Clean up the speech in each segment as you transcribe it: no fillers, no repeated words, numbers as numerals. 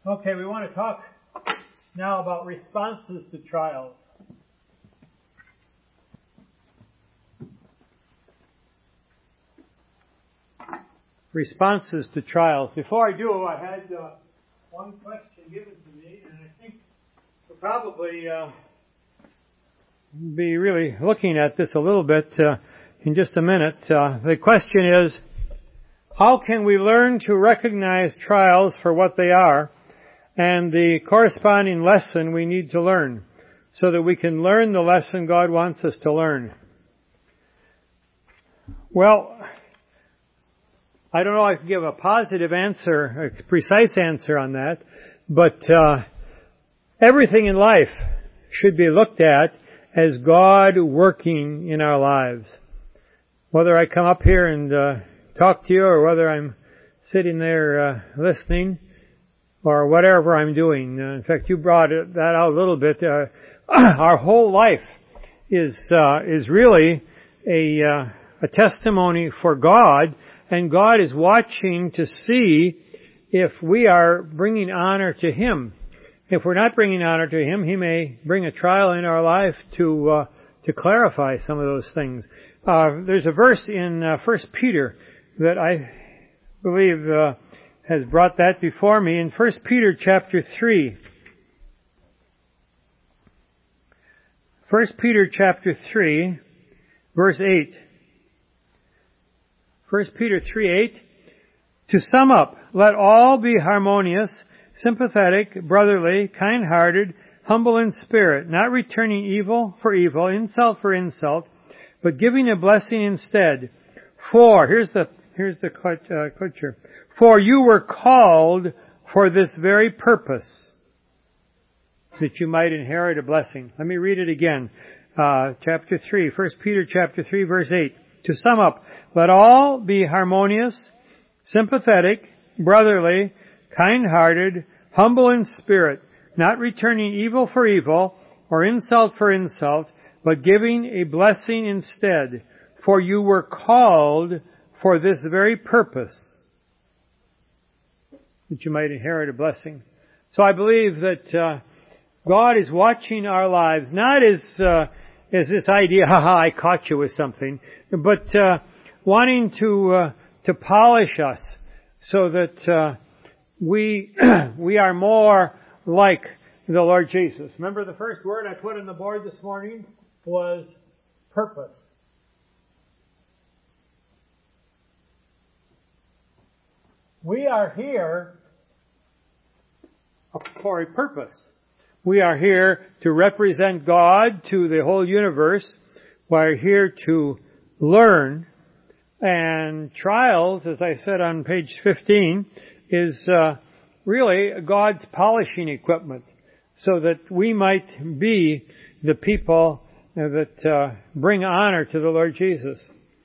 Okay, we want to talk now about responses to trials. Responses to trials. Before I do, I had one question given to me, and I think we'll probably be really looking at this a little bit in just a minute. The question is, how can we learn to recognize trials for what they are and the corresponding lesson we need to learn so that we can learn the lesson God wants us to learn? Well, I don't know if I can give a positive answer, a precise answer on that, but everything in life should be looked at as God working in our lives. Whether I come up here and talk to you or whether I'm sitting there listening or whatever I'm doing. In fact, you brought that out a little bit. Our whole life is really a testimony for God, and God is watching to see if we are bringing honor to Him. If we're not bringing honor to Him, He may bring a trial in our life to clarify some of those things. There's a verse in 1 Peter that I believe has brought that before me. In 1 Peter chapter 3. 1 Peter chapter 3, verse 8. 1 Peter 3:8. To sum up, let all be harmonious, sympathetic, brotherly, kind-hearted, humble in spirit, not returning evil for evil, insult for insult, but giving a blessing instead. For, here's the clutcher. For you were called for this very purpose, that you might inherit a blessing. Let me read it again. Chapter 3, 1 Peter chapter 3, verse 8. To sum up, let all be harmonious, sympathetic, brotherly, kind-hearted, humble in spirit, not returning evil for evil or insult for insult, but giving a blessing instead. For you were called for this very purpose, that you might inherit a blessing. So I believe that God is watching our lives, not as this idea, I caught you with something, but wanting to polish us so that we are more like the Lord Jesus. Remember the first word I put on the board this morning was purpose. We are here for a purpose. We are here to represent God to the whole universe. We're here to learn. And trials, as I said on page 15, is really God's polishing equipment so that we might be the people that bring honor to the Lord Jesus.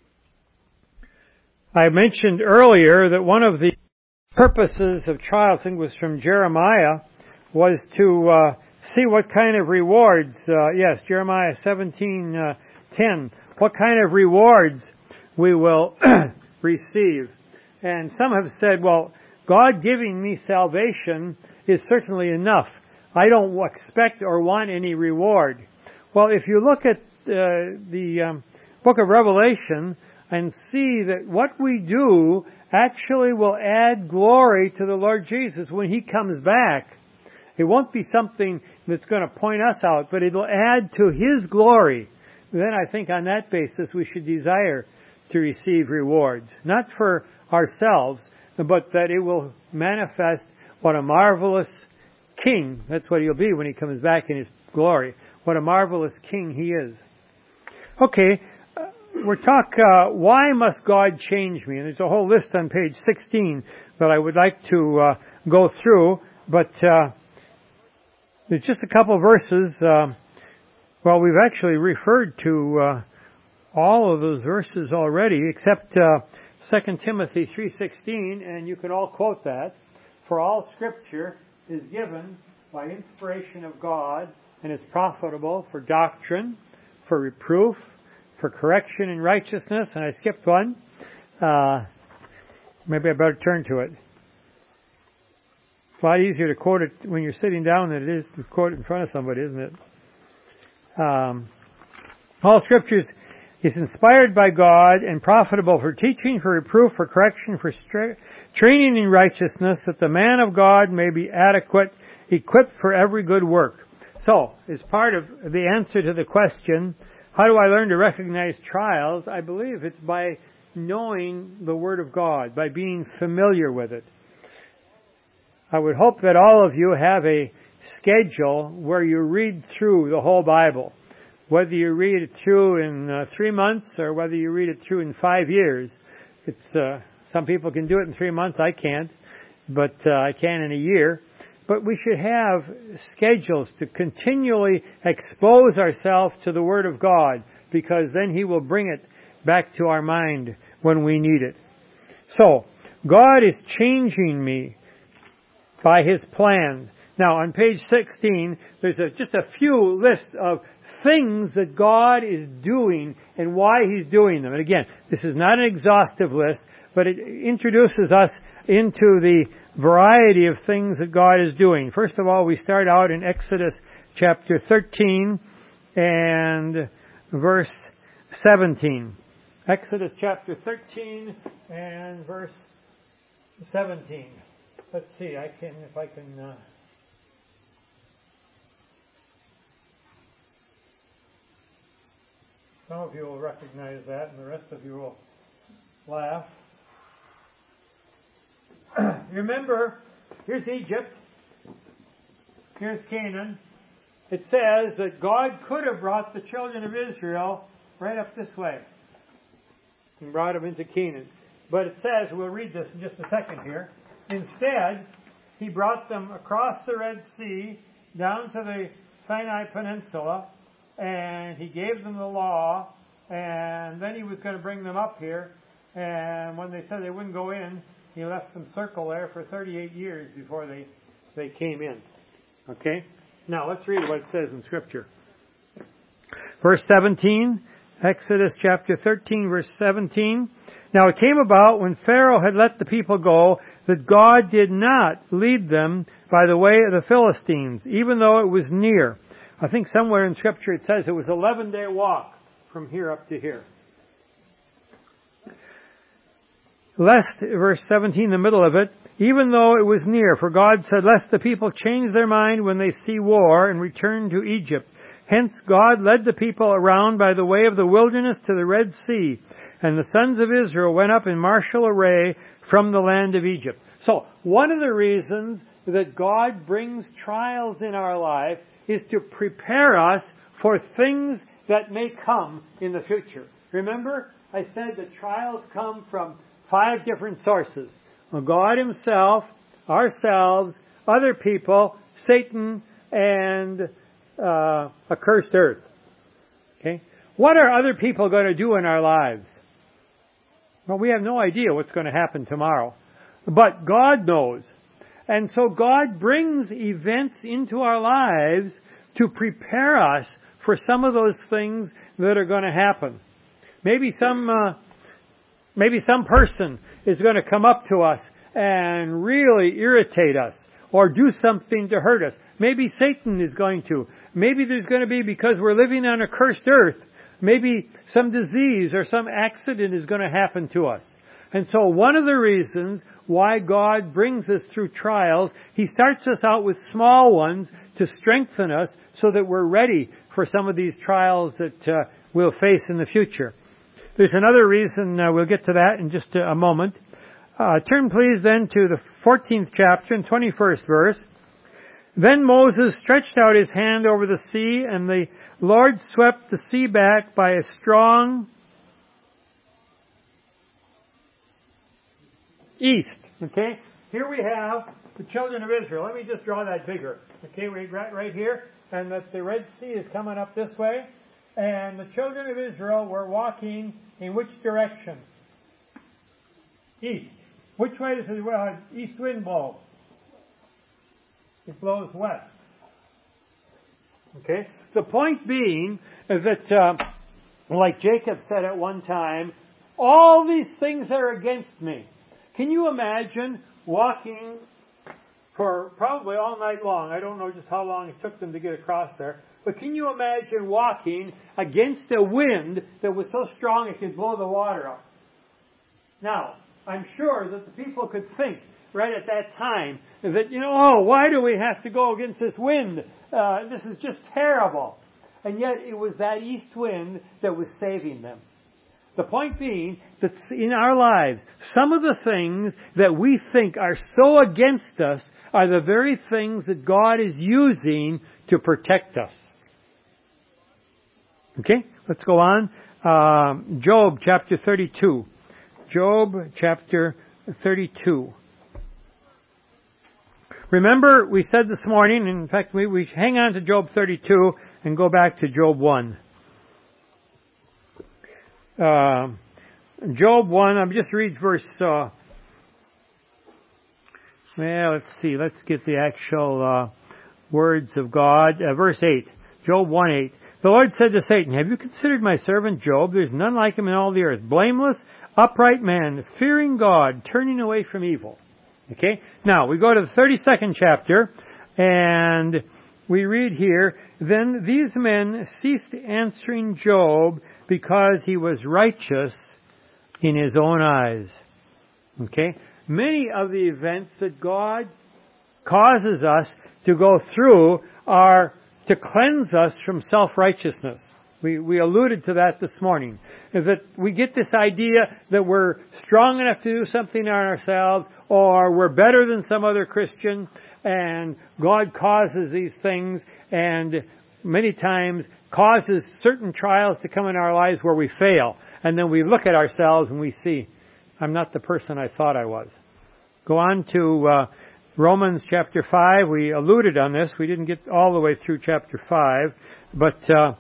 I mentioned earlier that one of the purposes of trials, I think was from Jeremiah, was to see what kind of rewards, Jeremiah 17:10, what kind of rewards we will receive. And some have said, well, God giving me salvation is certainly enough. I don't expect or want any reward. Well, if you look at the book of Revelation and see that what we do actually will add glory to the Lord Jesus when He comes back. It won't be something that's going to point us out, but it'll add to His glory. Then I think on that basis we should desire to receive rewards. Not for ourselves, but that it will manifest what a marvelous King, that's what He'll be when He comes back in His glory. What a marvelous King He is. Okay, we're talking, why must God change me? And there's a whole list on page 16 that I would like to go through, but there's just a couple of verses. We've actually referred to all of those verses already, except 2 Timothy 3:16, and you can all quote that. For all Scripture is given by inspiration of God and is profitable for doctrine, for reproof, for correction in righteousness, and I skipped one. Maybe I better turn to it. a lot easier to quote it when you're sitting down than it is to quote it in front of somebody, isn't it? All Scriptures is inspired by God and profitable for teaching, for reproof, for correction, for training in righteousness, that the man of God may be adequate, equipped for every good work. So, as part of the answer to the question, how do I learn to recognize trials? I believe it's by knowing the Word of God, by being familiar with it. I would hope that all of you have a schedule where you read through the whole Bible. Whether you read it through in 3 months or whether you read it through in 5 years. It's some people can do it in 3 months. I can't, but I can in a year. But we should have schedules to continually expose ourselves to the Word of God, because then He will bring it back to our mind when we need it. So, God is changing me by His plan. Now, on page 16, there's just a few lists of things that God is doing and why He's doing them. And again, this is not an exhaustive list, but it introduces us into the variety of things that God is doing. First of all, we start out in Exodus chapter 13 and verse 17. Exodus chapter 13 and verse 17. Let's see, if I can some of you will recognize that, and the rest of you will laugh. Remember, here's Egypt. Here's Canaan. It says that God could have brought the children of Israel right up this way and brought them into Canaan. But it says, we'll read this in just a second here, instead, He brought them across the Red Sea, down to the Sinai Peninsula, and He gave them the law, and then He was going to bring them up here, and when they said they wouldn't go in, He left them circle there for 38 years before they came in. Okay? Now, let's read what it says in Scripture. Verse 17, Exodus chapter 13, verse 17. Now it came about when Pharaoh had let the people go that God did not lead them by the way of the Philistines, even though it was near. I think somewhere in Scripture it says it was 11-day walk from here up to here. Lest, verse 17, the middle of it, even though it was near, for God said, lest the people change their mind when they see war and return to Egypt. Hence God led the people around by the way of the wilderness to the Red Sea, and the sons of Israel went up in martial array from the land of Egypt. So, one of the reasons that God brings trials in our life is to prepare us for things that may come in the future. Remember, I said that trials come from 5 different sources. God Himself, ourselves, other people, Satan, and a cursed earth. Okay? What are other people going to do in our lives? Well, we have no idea what's going to happen tomorrow. But God knows. And so God brings events into our lives to prepare us for some of those things that are going to happen. Maybe some person is going to come up to us and really irritate us or do something to hurt us. Maybe Satan is going to. Maybe there's going to be, because we're living on a cursed earth, maybe some disease or some accident is going to happen to us. And so one of the reasons why God brings us through trials, He starts us out with small ones to strengthen us so that we're ready for some of these trials that we'll face in the future. There's another reason, we'll get to that in just a moment. Turn please then to the 14th chapter and 21st verse. Then Moses stretched out his hand over the sea, and the Lord swept the sea back by a strong east. Okay? Here we have the children of Israel. Let me just draw that bigger. Okay, right here. And that the Red Sea is coming up this way. And the children of Israel were walking in which direction? East. Which way does the east wind blow? It blows west. Okay? The point being is that, like Jacob said at one time, all these things are against me. Can you imagine walking for probably all night long. I don't know just how long it took them to get across there. But can you imagine walking against a wind that was so strong it could blow the water up? Now, I'm sure that the people could think right at that time that, why do we have to go against this wind? This is just terrible. And yet it was that east wind that was saving them. The point being that in our lives, some of the things that we think are so against us are the very things that God is using to protect us. Okay, let's go on. Job chapter 32. Job chapter 32. Remember, we said this morning, in fact, we hang on to Job 32 and go back to Job 1. Job 1, I'll just read verse, let's see, let's get the actual words of God. Verse 8, Job 1:8. The Lord said to Satan, have you considered my servant Job? There's none like him in all the earth. Blameless, upright man, fearing God, turning away from evil. Okay? Now, we go to the 32nd chapter, and we read here, then these men ceased answering Job because he was righteous in his own eyes. Okay? Many of the events that God causes us to go through are to cleanse us from self-righteousness. We alluded to that this morning. Is that we get this idea that we're strong enough to do something on ourselves, or we're better than some other Christian, and God causes these things, and many times causes certain trials to come in our lives where we fail. And then we look at ourselves and we see, I'm not the person I thought I was. Go on to Romans chapter 5. We alluded on this. We didn't get all the way through chapter 5. But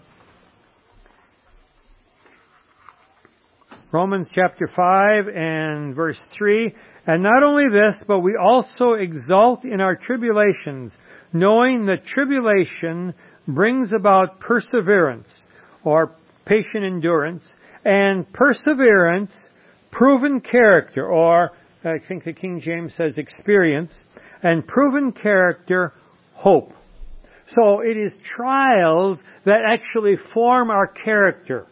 Romans chapter 5 and verse 3. And not only this, but we also exult in our tribulations, knowing that tribulation brings about perseverance, or patient endurance, and perseverance, proven character, or I think the King James says experience, and proven character, hope. So it is trials that actually form our character.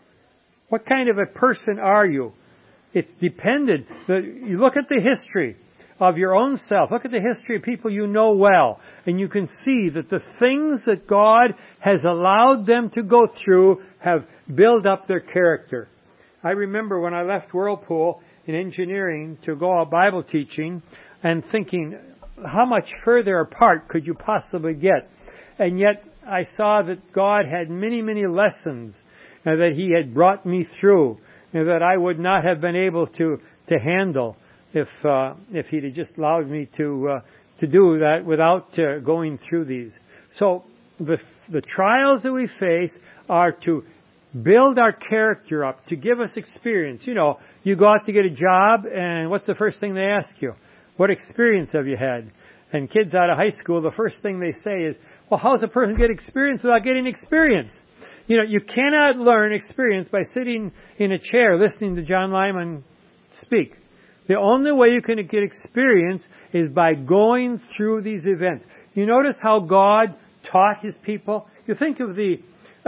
What kind of a person are you? It's dependent. You look at the history of your own self. Look at the history of people you know well. And you can see that the things that God has allowed them to go through have built up their character. I remember when I left Whirlpool in engineering to go out Bible teaching and thinking, how much further apart could you possibly get? And yet I saw that God had many, many lessons that He had brought me through, and that I would not have been able to handle if He'd have just allowed me to do that without going through these. So the trials that we face are to build our character up, to give us experience. You know, you go out to get a job, and what's the first thing they ask you? What experience have you had? And kids out of high school, the first thing they say is, well, how does a person get experience without getting experience? You know, you cannot learn experience by sitting in a chair listening to John Lyman speak. The only way you can get experience is by going through these events. You notice how God taught His people? You think of the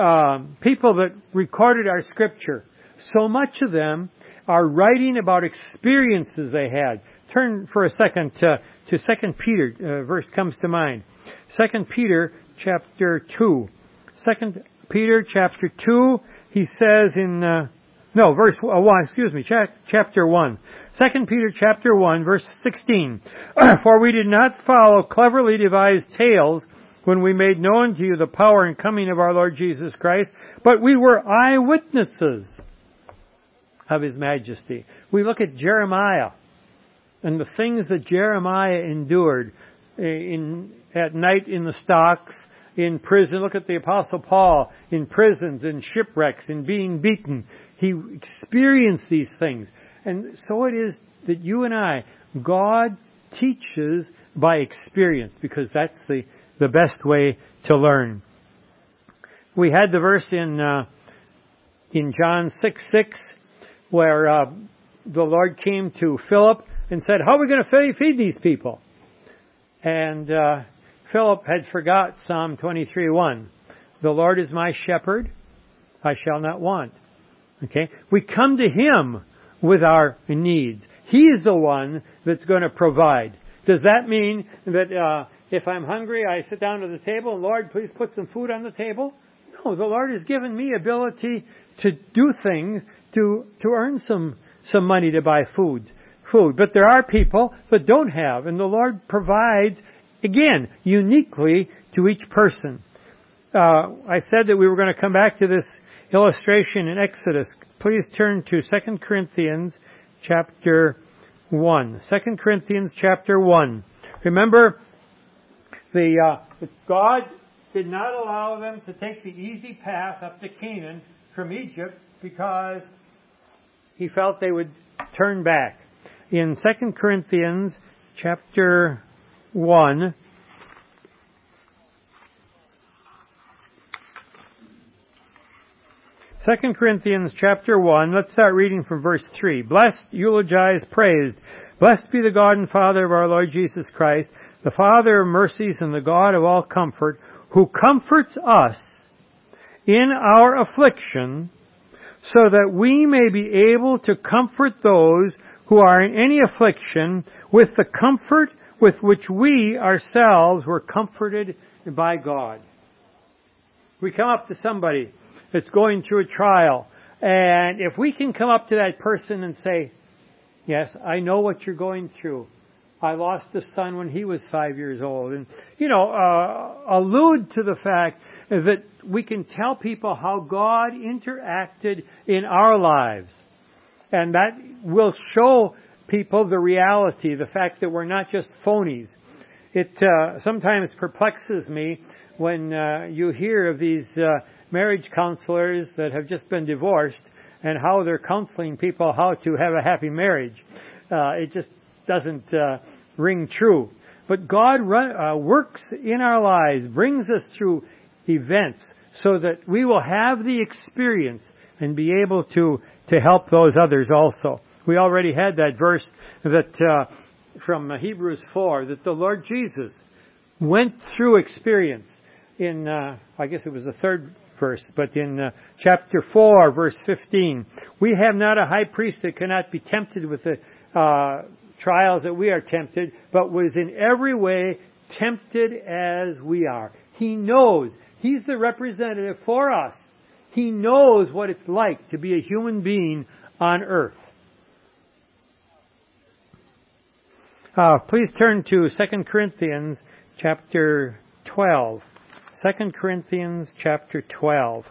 people that recorded our Scripture. So much of them are writing about experiences they had. Turn for a second to 2 Peter. Verse comes to mind. 2 Peter chapter 2. 2 Peter chapter 2, he says chapter 1. 2 Peter chapter 1, verse 16. For we did not follow cleverly devised tales when we made known to you the power and coming of our Lord Jesus Christ, but we were eyewitnesses of His majesty. We look at Jeremiah and the things that Jeremiah endured at night in the stocks, in prison. Look at the Apostle Paul in prisons, in shipwrecks, in being beaten. He experienced these things. And so it is that you and I, God teaches by experience, because that's the best way to learn. We had the verse in John 6:6 where the Lord came to Philip and said, how are we going to feed these people? And Philip had forgot Psalm 23:1. The Lord is my shepherd, I shall not want. Okay? We come to Him with our needs. He's the one that's going to provide. Does that mean that if I'm hungry, I sit down to the table and, Lord, please put some food on the table? No, the Lord has given me ability to do things, to earn some money to buy food. But there are people that don't have, and the Lord provides, again, uniquely to each person. I said that we were going to come back to this illustration in Exodus. Please turn to 2 Corinthians chapter 1. 2 Corinthians chapter 1. Remember, God did not allow them to take the easy path up to Canaan from Egypt because He felt they would turn back. In 2 Corinthians chapter 1, Second Corinthians chapter 1, let's start reading from verse 3. Blessed, eulogized, praised. Blessed be the God and Father of our Lord Jesus Christ, the Father of mercies and the God of all comfort, who comforts us in our affliction, so that we may be able to comfort those who are in any affliction with the comfort with which we ourselves were comforted by God. We come up to somebody that's going through a trial, and if we can come up to that person and say, yes, I know what you're going through. I lost a son when he was 5 years old. And, allude to the fact that we can tell people how God interacted in our lives. And that will show people the reality, the fact that we're not just phonies. It sometimes perplexes me when you hear of these marriage counselors that have just been divorced and how they're counseling people how to have a happy marriage. It just doesn't ring true. But God works in our lives, brings us through events so that we will have the experience and be able to help those others also. We already had that verse that from Hebrews 4, that the Lord Jesus went through experience in, I guess it was the third verse, but in chapter 4, verse 15, we have not a high priest that cannot be tempted with the trials that we are tempted, but was in every way tempted as we are. He knows. He's the representative for us. He knows what it's like to be a human being on earth. Please turn to 2 Corinthians chapter 12. 2 Corinthians chapter 12.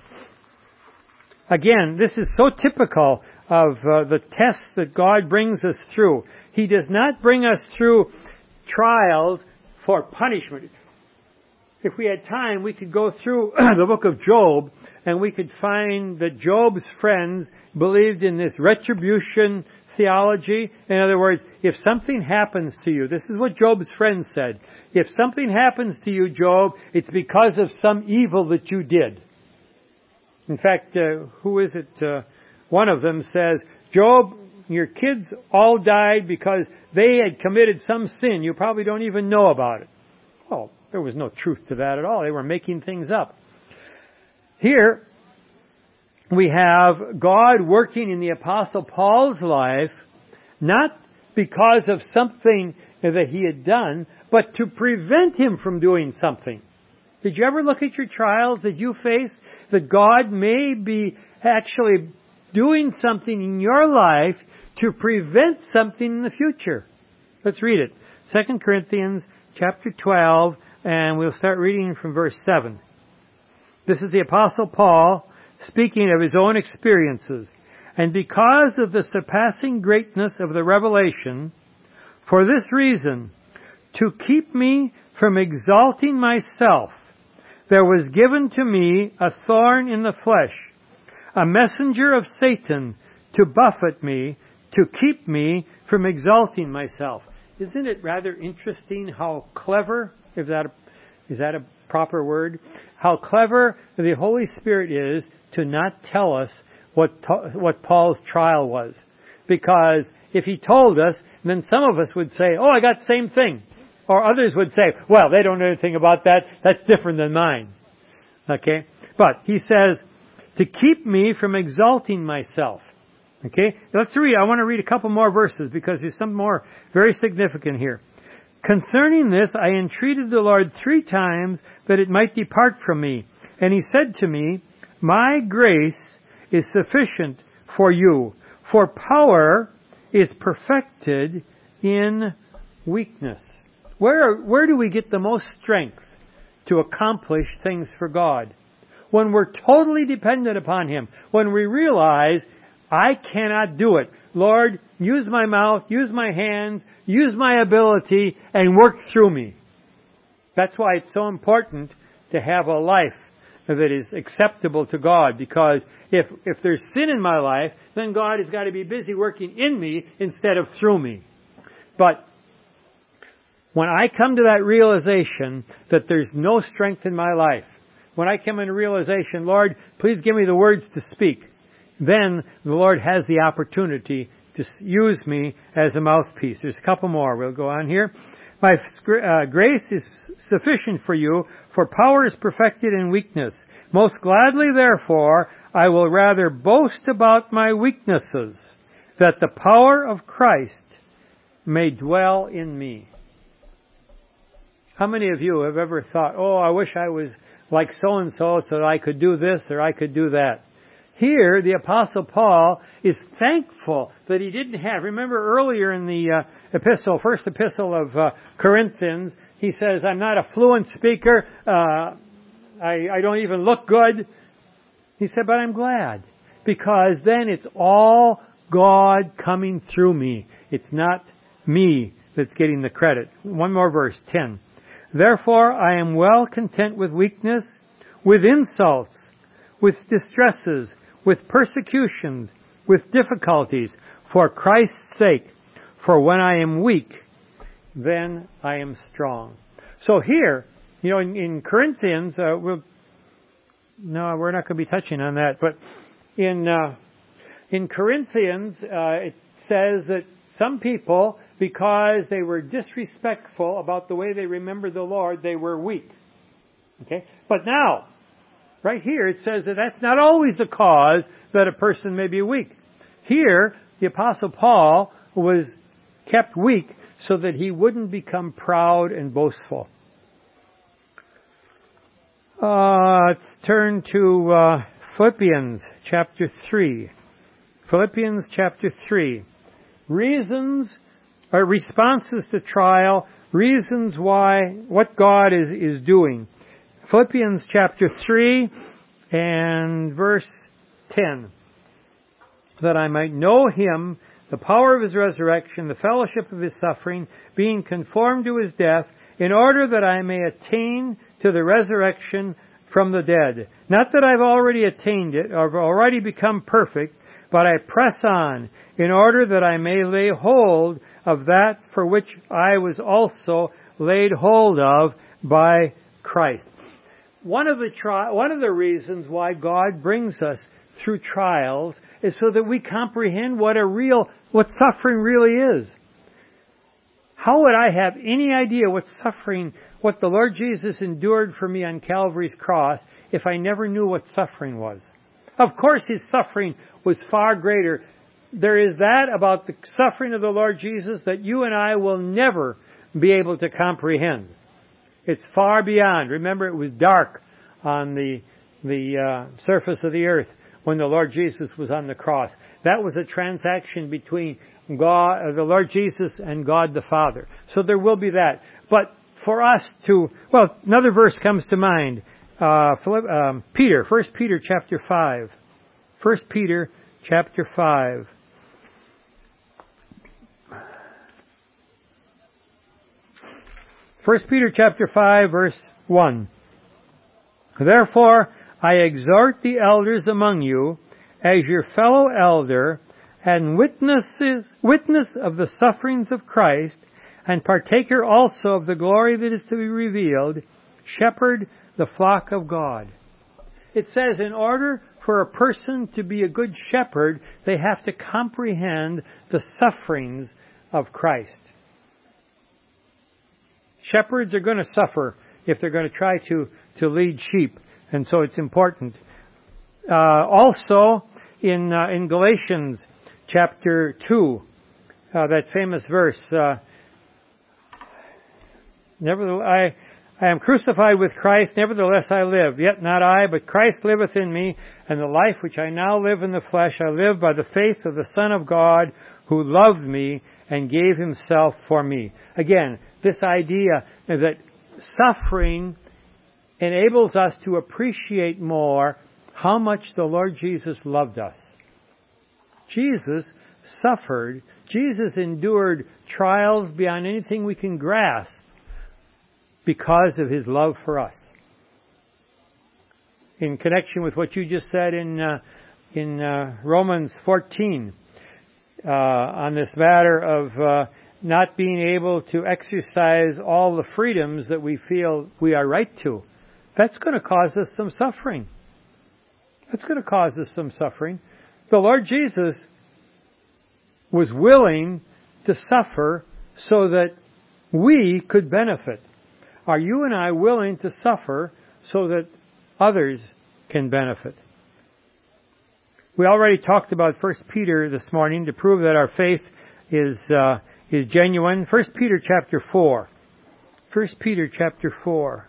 Again, this is so typical of the tests that God brings us through. He does not bring us through trials for punishment. If we had time, we could go through the book of Job, and we could find that Job's friends believed in this retribution theology. In other words, if something happens to you, this is what Job's friends said. If something happens to you, Job, it's because of some evil that you did. In fact, who is it? One of them says, Job, your kids all died because they had committed some sin. You probably don't even know about it. Well, there was no truth to that at all. They were making things up. Here, we have God working in the Apostle Paul's life, not because of something that he had done, but to prevent him from doing something. Did you ever look at your trials that you face, that God may be actually doing something in your life to prevent something in the future? Let's read it. 2 Corinthians chapter 12, and we'll start reading from verse 7. This is the Apostle Paul speaking of his own experiences. And because of the surpassing greatness of the revelation, for this reason, to keep me from exalting myself, there was given to me a thorn in the flesh, a messenger of Satan to buffet me, to keep me from exalting myself. Isn't it rather interesting how clever, is that a proper word? How clever the Holy Spirit is to not tell us what Paul's trial was. Because if he told us, then some of us would say, oh, I got the same thing. Or others would say, well, they don't know anything about that. That's different than mine. Okay? But he says, to keep me from exalting myself. Okay? Let's read. I want to read a couple more verses because there's some more very significant here. Concerning this, I entreated the Lord 3 times that it might depart from me. And he said to me, my grace is sufficient for you, for power is perfected in weakness. Where do we get the most strength to accomplish things for God? When we're totally dependent upon Him. When we realize, I cannot do it. Lord, use my mouth, use my hands, use my ability, and work through me. That's why it's so important to have a life that is acceptable to God. Because if there's sin in my life, then God has got to be busy working in me instead of through me. But when I come to that realization that there's no strength in my life, when I come into realization, Lord, please give me the words to speak, then the Lord has the opportunity to use me as a mouthpiece. There's a couple more. We'll go on here. My grace is sufficient for you, for power is perfected in weakness. Most gladly, therefore, I will rather boast about my weaknesses, that the power of Christ may dwell in me. How many of you have ever thought, oh, I wish I was like so-and-so so that I could do this or I could do that? Here, the Apostle Paul is thankful that he didn't have. Remember earlier in the first epistle of Corinthians, he says, I'm not a fluent speaker. I don't even look good. He said, but I'm glad. Because then it's all God coming through me. It's not me that's getting the credit. One more verse, 10. Therefore, I am well content with weakness, with insults, with distresses, with persecutions, with difficulties, for Christ's sake. For when I am weak, then I am strong. So here, in Corinthians, we're not going to be touching on that, but in Corinthians, it says that some people, because they were disrespectful about the way they remembered the Lord, they were weak. Okay? But now, right here, it says that that's not always the cause that a person may be weak. Here, the Apostle Paul was kept weak so that he wouldn't become proud and boastful. Let's turn to Philippians chapter 3. Philippians chapter 3. Reasons or responses to trial, reasons why, what God is doing. Philippians chapter 3 and verse 10. That I might know Him, the power of His resurrection, the fellowship of His suffering, being conformed to His death, in order that I may attain to the resurrection from the dead. Not that I've already attained it, or already become perfect, but I press on, in order that I may lay hold of that for which I was also laid hold of by Christ. One of the reasons why God brings us through trials is so that we comprehend what suffering really is. How would I have any idea what the Lord Jesus endured for me on Calvary's cross if I never knew what suffering was? Of course, His suffering was far greater. There is that about the suffering of the Lord Jesus that you and I will never be able to comprehend. It's far beyond. Remember, it was dark on the surface of the earth when the Lord Jesus was on the cross. That was a transaction between God, the Lord Jesus, and God the Father. So there will be that. But for us another verse comes to mind. Peter, 1 Peter chapter 5. 1 Peter chapter 5. First Peter chapter 5 verse 1. Therefore I exhort the elders among you as your fellow elder and witness of the sufferings of Christ and partaker also of the glory that is to be revealed, shepherd the flock of God. It says in order for a person to be a good shepherd, they have to comprehend the sufferings of Christ. shepherds are going to suffer if they're going to try to lead sheep. And so it's important. Also, in Galatians chapter 2, that famous verse, nevertheless, I am crucified with Christ, nevertheless I live. Yet not I, but Christ liveth in me, and the life which I now live in the flesh, I live by the faith of the Son of God, who loved me and gave himself for me. Again, this idea that suffering enables us to appreciate more how much the Lord Jesus loved us. Jesus suffered. Jesus endured trials beyond anything we can grasp because of his love for us. In connection with what you just said in Romans 14, on this matter of not being able to exercise all the freedoms that we feel we are right to, that's going to cause us some suffering. That's going to cause us some suffering. The Lord Jesus was willing to suffer so that we could benefit. Are you and I willing to suffer so that others can benefit? We already talked about 1 Peter this morning to prove that our faith is genuine. 1 Peter chapter 4. 1 Peter chapter 4.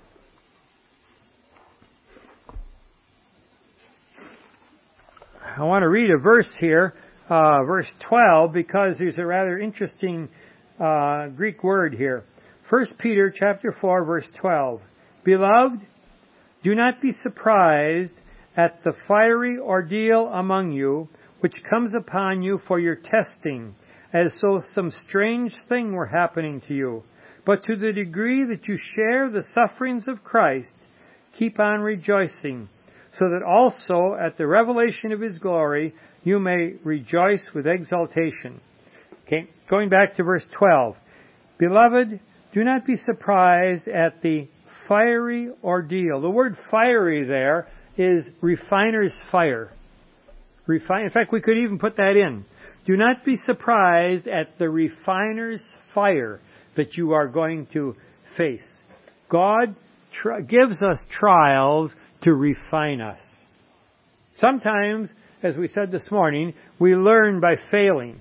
I want to read a verse here, verse 12, because there's a rather interesting Greek word here. 1 Peter chapter 4, verse 12. Beloved, do not be surprised at the fiery ordeal among you, which comes upon you for your testing, as though some strange thing were happening to you. But to the degree that you share the sufferings of Christ, keep on rejoicing, so that also at the revelation of his glory you may rejoice with exultation. Okay, going back to verse 12. Beloved, do not be surprised at the fiery ordeal. The word fiery there is refiner's fire. In fact, we could even put that in. Do not be surprised at the refiner's fire that you are going to face. God gives us trials to refine us. Sometimes, as we said this morning, we learn by failing.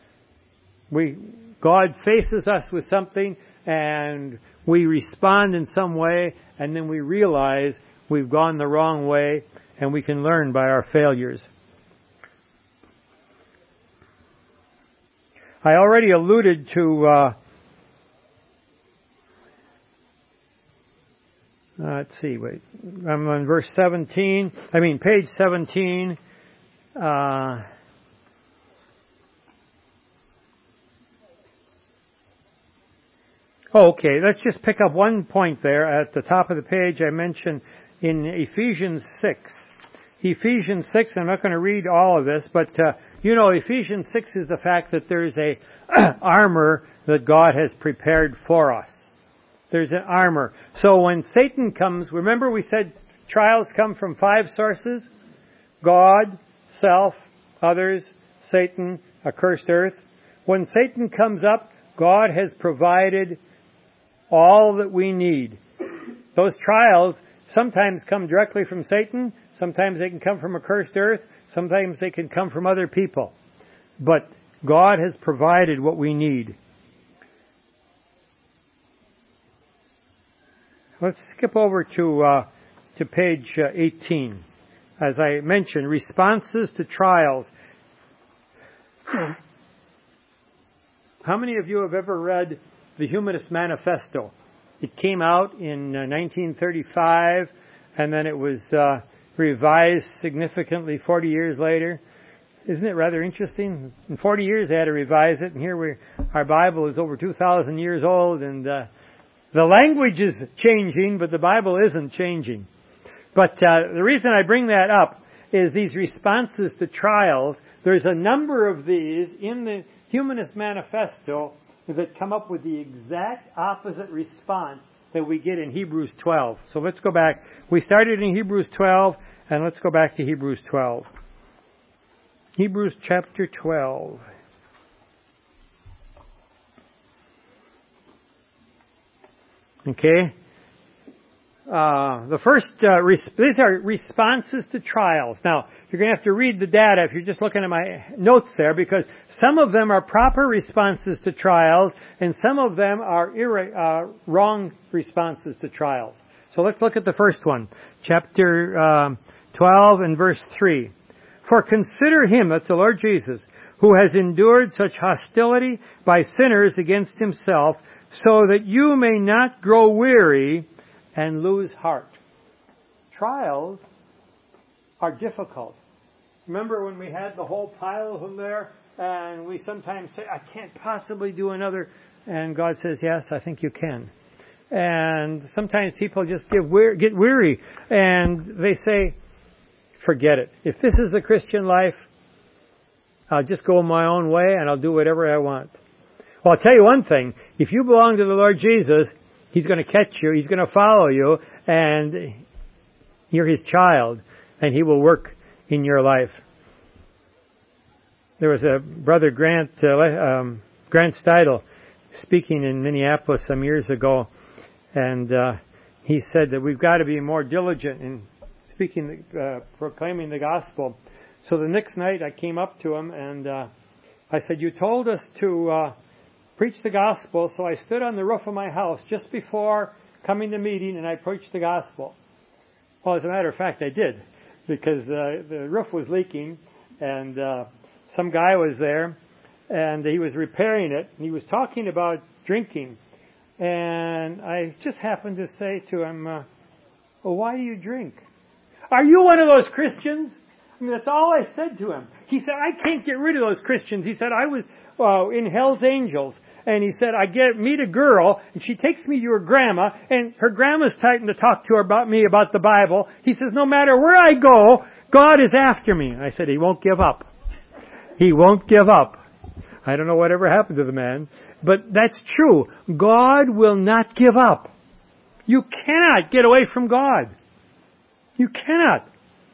God faces us with something and we respond in some way, and then we realize we've gone the wrong way, and we can learn by our failures. I already alluded to let's see, wait. I'm on verse 17. Page 17. Okay, let's just pick up one point there at the top of the page. I mentioned in Ephesians 6. Ephesians 6, I'm not going to read all of this, but Ephesians 6 is the fact that there's a armor that God has prepared for us. There's an armor. So when Satan comes, remember we said trials come from 5 sources? God, self, others, Satan, a cursed earth. When Satan comes up, God has provided all that we need. Those trials sometimes come directly from Satan. Sometimes they can come from a cursed earth. Sometimes they can come from other people. But God has provided what we need. Let's skip over to page 18. As I mentioned, responses to trials. How many of you have ever read the Humanist Manifesto? It came out in 1935, and then it was revised significantly 40 years later. Isn't it rather interesting? In 40 years they had to revise it, and here our Bible is over 2,000 years old, and the language is changing, but the Bible isn't changing. But the reason I bring that up is these responses to trials. There's a number of these in the Humanist Manifesto that come up with the exact opposite response that we get in Hebrews 12. So let's go back. We started in Hebrews 12, and let's go back to Hebrews 12. Hebrews chapter 12. Okay? The first, these are responses to trials. Now, you're going to have to read the data if you're just looking at my notes there, because some of them are proper responses to trials, and some of them are wrong responses to trials. So let's look at the first one. Chapter 12 and verse 3. For consider him, that's the Lord Jesus, who has endured such hostility by sinners against himself, so that you may not grow weary and lose heart. Trials are difficult. Remember when we had the whole pile of them there, and we sometimes say, I can't possibly do another, and God says, yes, I think you can. And sometimes people just get weary, and they say, forget it. If this is the Christian life, I'll just go my own way, and I'll do whatever I want. Well, I'll tell you one thing. If you belong to the Lord Jesus, He's going to catch you, He's going to follow you, and you're His child, and He will work in your life. There was a brother Grant Steidel speaking in Minneapolis some years ago, and he said that we've got to be more diligent in speaking, proclaiming the gospel. So the next night I came up to him and I said, you told us to preach the gospel, so I stood on the roof of my house just before coming to meeting and I preached the gospel. Well, as a matter of fact, I did, because the roof was leaking and some guy was there and he was repairing it and he was talking about drinking. And I just happened to say to him, well, why do you drink? Are you one of those Christians? I mean, that's all I said to him. He said, I can't get rid of those Christians. He said, I was in Hell's Angels. And he said, I meet a girl, and she takes me to her grandma, and her grandma's starting to talk to her about me, about the Bible. He says, no matter where I go, God is after me. And I said, He won't give up. He won't give up. I don't know whatever happened to the man, but that's true. God will not give up. You cannot get away from God. You cannot.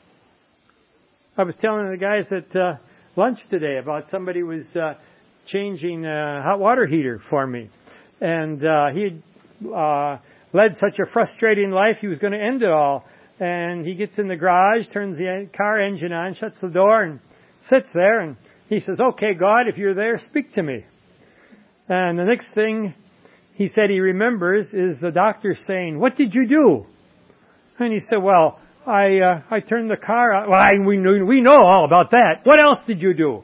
I was telling the guys at lunch today about somebody was changing a hot water heater for me. And he had led such a frustrating life, he was going to end it all. And he gets in the garage, turns the car engine on, shuts the door, and sits there. And he says, okay, God, if you're there, speak to me. And the next thing he said he remembers is the doctor saying, what did you do? And he said, well, I turned the car on. Well, we know all about that. What else did you do?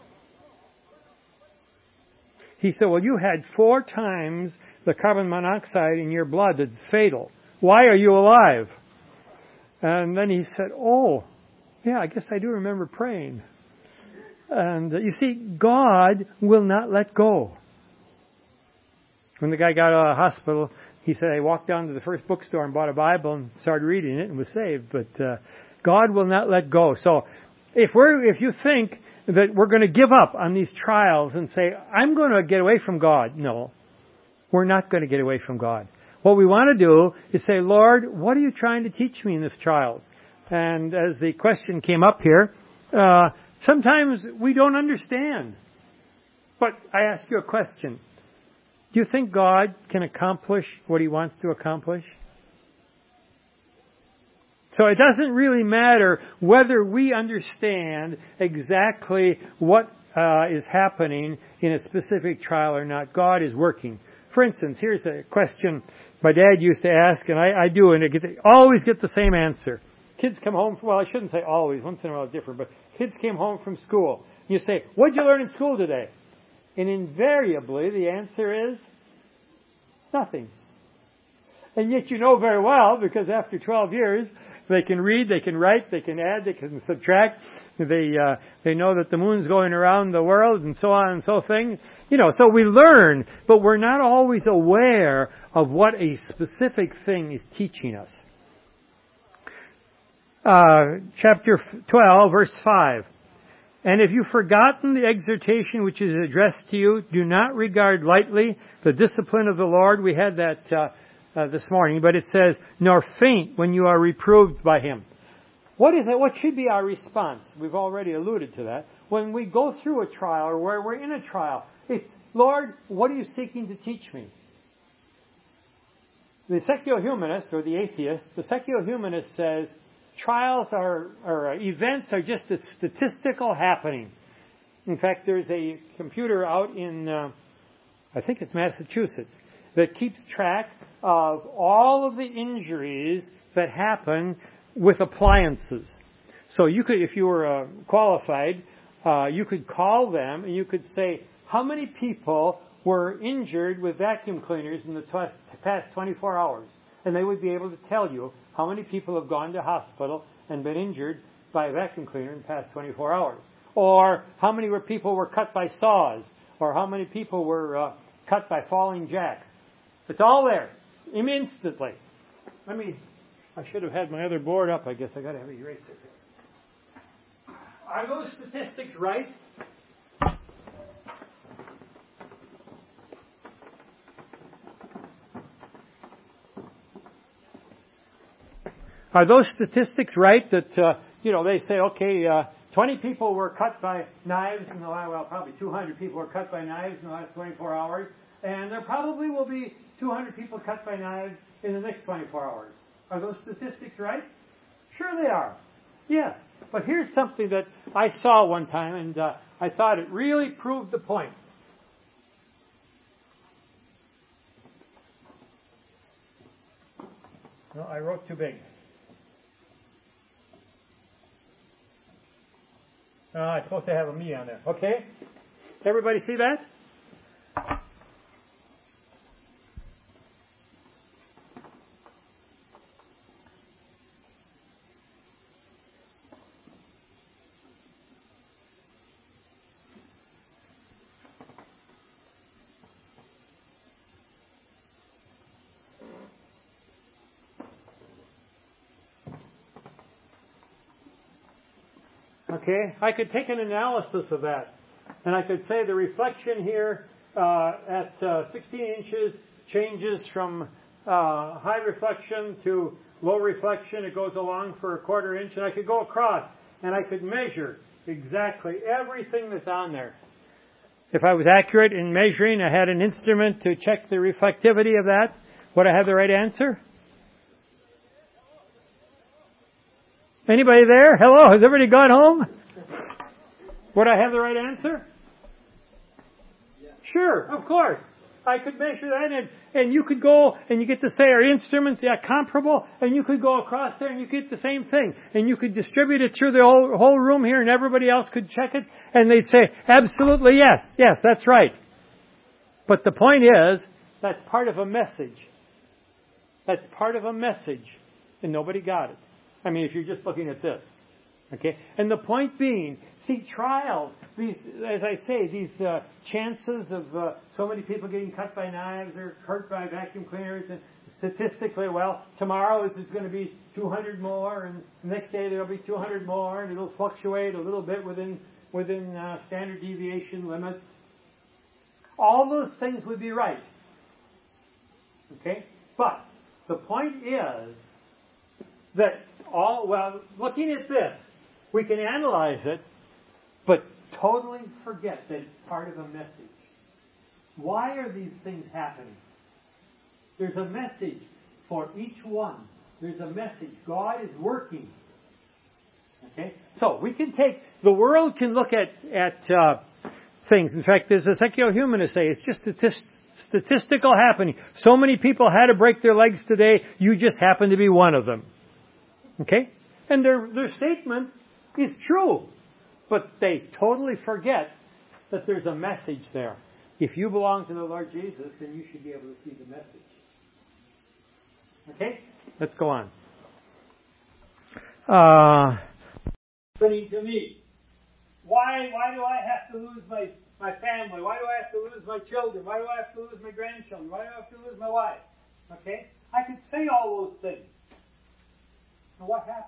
He said, well, you had 4 times the carbon monoxide in your blood that's fatal. Why are you alive? And then he said, oh, yeah, I guess I do remember praying. And you see, God will not let go. When the guy got out of the hospital, he said, I walked down to the first bookstore and bought a Bible and started reading it and was saved. But God will not let go. So if you think that we're going to give up on these trials and say, I'm going to get away from God. No, we're not going to get away from God. What we want to do is say, Lord, what are you trying to teach me in this trial? And as the question came up here, sometimes we don't understand. But I ask you a question. Do you think God can accomplish what He wants to accomplish? So it doesn't really matter whether we understand exactly what is happening in a specific trial or not. God is working. For instance, here's a question my dad used to ask, and I do, and I always get the same answer. Kids come home from, well, I shouldn't say always, once in a while it's different, but kids came home from school. You say, what did you learn in school today? And invariably the answer is nothing. And yet you know very well, because after 12 years, they can read, they can write, they can add, they can subtract. They know that the moon's going around the world and so on and so things. You know, so we learn, but we're not always aware of what a specific thing is teaching us. Chapter 12, verse 5. And if you've forgotten the exhortation which is addressed to you, do not regard lightly the discipline of the Lord. We had that this morning, but it says, nor faint when you are reproved by Him. What is it? What should be our response? We've already alluded to that. When we go through a trial or where we're in a trial, it's, Lord, what are you seeking to teach me? The secular-humanist, or the atheist, the secular-humanist says trials events are just a statistical happening. In fact, there's a computer out in, I think it's Massachusetts, that keeps track of all of the injuries that happen with appliances. So you could, if you were qualified, you could call them and you could say, how many people were injured with vacuum cleaners in the past 24 hours? And they would be able to tell you how many people have gone to hospital and been injured by a vacuum cleaner in the past 24 hours. Or how many people were cut by saws. Or how many people were cut by falling jacks. It's all there, instantly. I should have had my other board up. I guess I got to have an eraser. Are those statistics right? Are those statistics right that, they say, okay, 20 people were cut by knives in the last, probably 200 people were cut by knives in the last 24 hours, and there probably will be 200 people cut by knives in the next 24 hours. Are those statistics right? Sure they are. Yes. But here's something that I saw one time, and I thought it really proved the point. No, I wrote too big. I'm supposed to have a me on there. Okay? Everybody see that? Okay, I could take an analysis of that, and I could say the reflection here at 16 inches changes from high reflection to low reflection. It goes along for a quarter inch, and I could go across, and I could measure exactly everything that's on there. If I was accurate in measuring, I had an instrument to check the reflectivity of that. Would I have the right answer? Anybody there? Hello? Has everybody gone home? Would I have the right answer? Yeah. Sure, of course. I could measure that, and you could go and you get to say, are instruments comparable? And you could go across there and you get the same thing. And you could distribute it through the whole room here, and everybody else could check it, and they'd say, absolutely yes. Yes, that's right. But the point is, that's part of a message. That's part of a message, and nobody got it. If you're just looking at this. Okay? And the point being, see, trials, these, as I say, these chances of so many people getting cut by knives or hurt by vacuum cleaners, and statistically, tomorrow there's going to be 200 more, and the next day there'll be 200 more, and it'll fluctuate a little bit within standard deviation limits. All those things would be right. Okay? But the point is that looking at this, we can analyze it, but totally forget that it's part of a message. Why are these things happening? There's a message for each one. There's a message. God is working. Okay? So we can the world can look at things. In fact, there's a secular humanist say it's just statistical happening. So many people had to break their legs today, you just happen to be one of them. Okay? And their statement is true. But they totally forget that there's a message there. If you belong to the Lord Jesus, then you should be able to see the message. Okay? Let's go on. Happening to me. Why do I have to lose my family? Why do I have to lose my children? Why do I have to lose my grandchildren? Why do I have to lose my wife? Okay? I could say all those things. So what happens?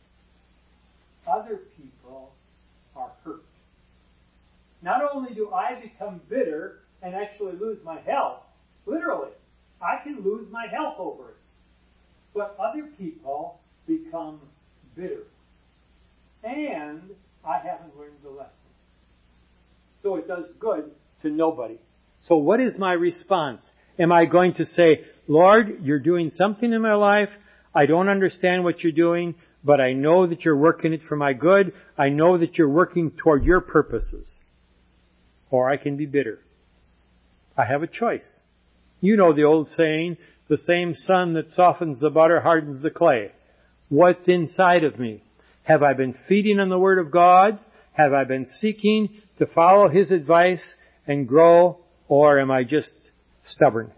Other people are hurt. Not only do I become bitter and actually lose my health, literally, I can lose my health over it. But other people become bitter. And I haven't learned the lesson. So it does good to nobody. So what is my response? Am I going to say, Lord, you're doing something in my life. I don't understand what you're doing, but I know that you're working it for my good. I know that you're working toward your purposes. Or I can be bitter. I have a choice. You know the old saying, the same sun that softens the butter hardens the clay. What's inside of me? Have I been feeding on the Word of God? Have I been seeking to follow His advice and grow? Or am I just stubborn?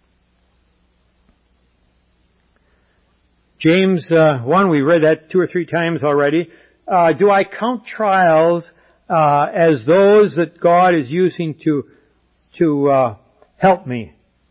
James 1, we read that 2 or 3 times already. Do I count trials as those that God is using to help me?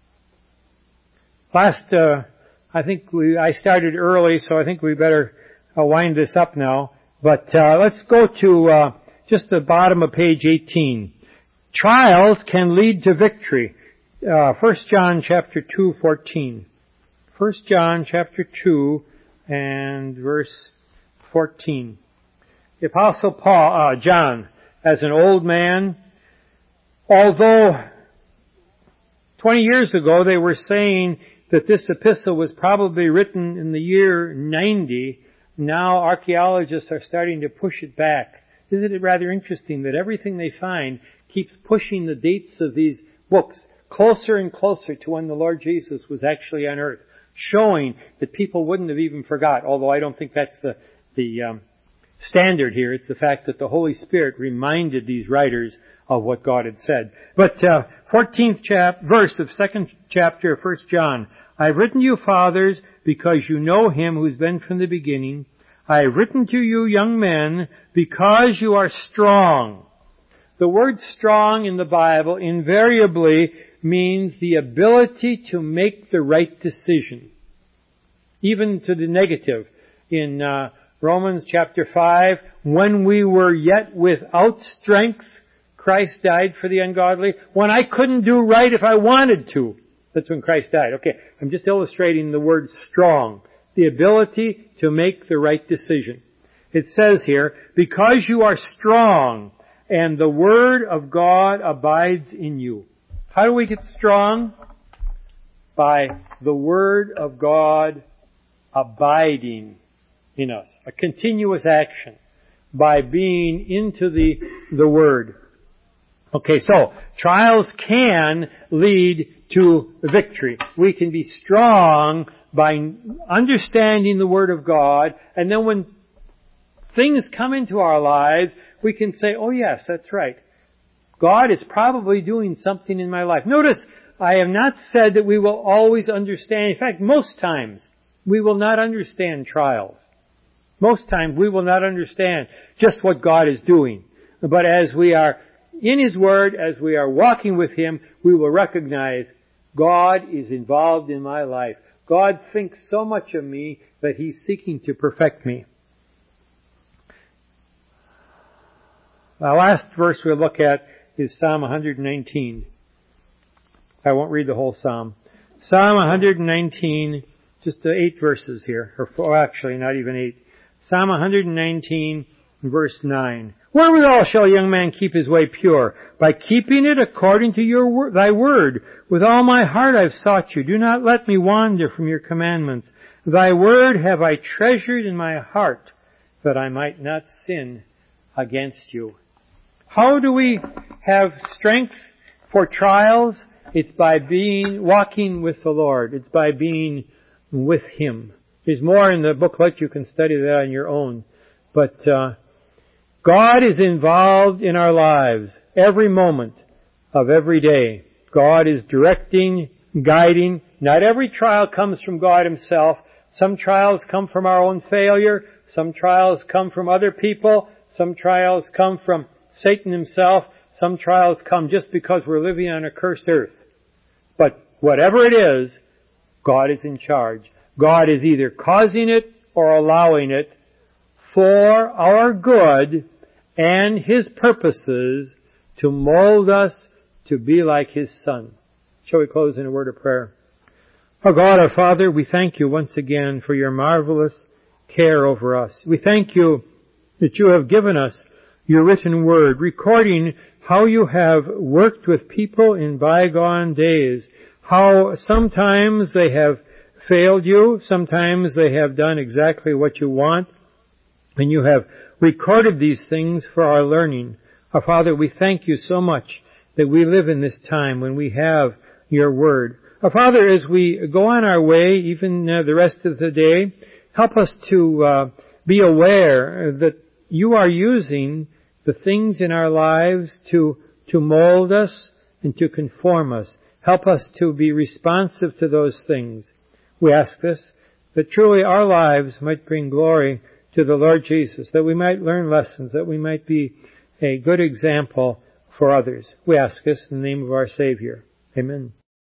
I think I started early, so I think we better wind this up now. But let's go to just the bottom of page 18. Trials can lead to victory. 1 John chapter 2:14. 1 John chapter 2 and verse 14. The Apostle John, as an old man, although 20 years ago they were saying that this epistle was probably written in the year 90, now archaeologists are starting to push it back. Isn't it rather interesting that everything they find keeps pushing the dates of these books closer and closer to when the Lord Jesus was actually on earth, showing that people wouldn't have even forgot, although I don't think that's the standard here. It's the fact that the Holy Spirit reminded these writers of what God had said. But 14th verse of 2nd chapter of 1 John. I have written to you, fathers, because you know Him who's been from the beginning. I have written to you, young men, because you are strong. The word strong in the Bible invariably means the ability to make the right decision. Even to the negative. In Romans chapter 5, when we were yet without strength, Christ died for the ungodly. When I couldn't do right if I wanted to, that's when Christ died. Okay, I'm just illustrating the word strong. The ability to make the right decision. It says here, because you are strong and the Word of God abides in you. How do we get strong? By the Word of God abiding in us. A continuous action. By being into the Word. Okay, so trials can lead to victory. We can be strong by understanding the Word of God, and then when things come into our lives, we can say, oh yes, that's right. God is probably doing something in my life. Notice, I have not said that we will always understand. In fact, most times, we will not understand trials. Most times, we will not understand just what God is doing. But as we are in His Word, as we are walking with Him, we will recognize God is involved in my life. God thinks so much of me that He's seeking to perfect me. The last verse we'll look at is Psalm 119. I won't read the whole Psalm. Psalm 119, just 8 verses here. Or actually, not even 8. Psalm 119, verse 9. Wherewithal shall a young man keep his way pure? By keeping it according to thy word. With all my heart I've sought you. Do not let me wander from your commandments. Thy word have I treasured in my heart, that I might not sin against you. How do we have strength for trials? It's by walking with the Lord. It's by being with Him. There's more in the booklet. You can study that on your own. But God is involved in our lives every moment of every day. God is directing, guiding. Not every trial comes from God Himself. Some trials come from our own failure. Some trials come from other people. Some trials come from Satan himself. Some trials come just because we're living on a cursed earth. But whatever it is, God is in charge. God is either causing it or allowing it for our good and His purposes to mold us to be like His Son. Shall we close in a word of prayer? Our God, our Father, we thank You once again for Your marvelous care over us. We thank You that You have given us Your written word, recording how You have worked with people in bygone days, how sometimes they have failed you, sometimes they have done exactly what you want, and you have recorded these things for our learning. Our Father, we thank you so much that we live in this time when we have your word. Our Father, as we go on our way, even the rest of the day, help us to be aware that you are using the things in our lives to mold us and to conform us. Help us to be responsive to those things. We ask this, that truly our lives might bring glory to the Lord Jesus, that we might learn lessons, that we might be a good example for others. We ask this in the name of our Savior. Amen.